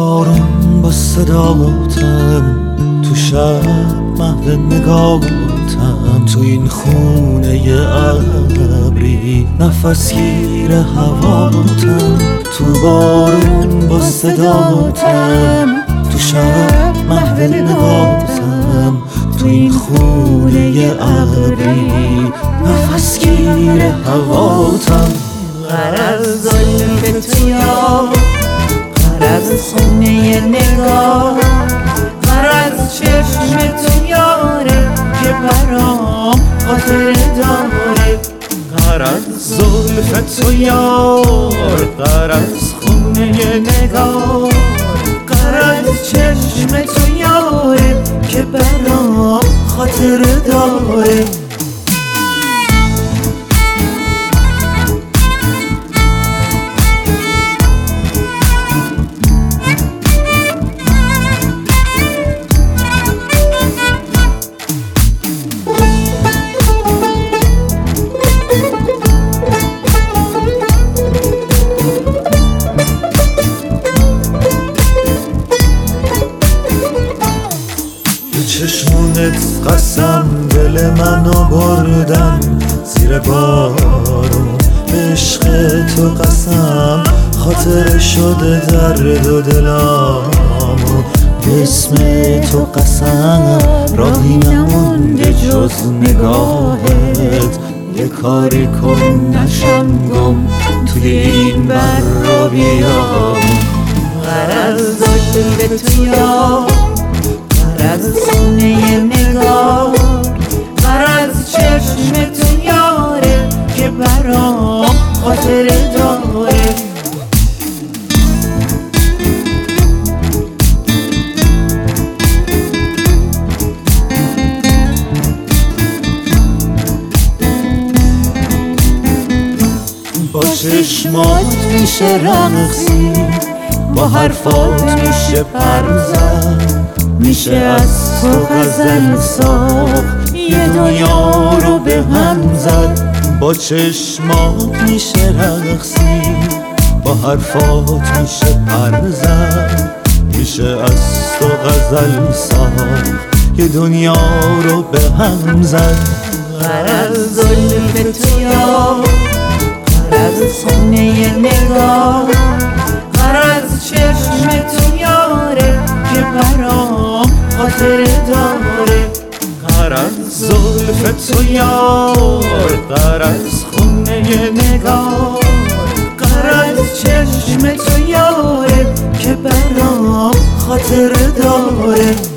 بارون با صداتم، تو شب محو نگاتم، تو این خونه ابری نفس گیر هواتم. تو بارون با صداتم، تو شب محو نگاتم، تو این خونه ابری نفس گیر هواتم. غرض زلف تو یار، غرض خونه نگاه، غرض چشم تو یاره که برام خاطر داره. غرض زلف تو یار، غرض خونه نگاه، غرض چشم تو یاره که برام خاطر داره. چشمونت قسم دل منو بردن زیر بارون، عشق تو قسم خاطر شده درد و دلامو. اسم تو قسم راهی نمونده جز نگاهت، یه کاری کن نشم گم توی این بر و بیام. غرض زلف تو یار، غرض خونه نگاه، غرض چشم تو یاره که برام خاطر داره. با چشمات میشه رقصی، با حرفات میشه پر زد، میشه از تو غزل ساخت، یه دنیا رو به هم زد. با چشمات میشه رقصی، با حرفات میشه پر زد، میشه از تو غزل ساخت، یه دنیا رو به هم زد. غرض زلف تو یار، غرض خونه نگاه، غرض چشم تو یاره که برام خاطر داره. غرض زلف تو یار، غرض خونه نگاه، غرض چشم تو یاره که برام خاطر داره.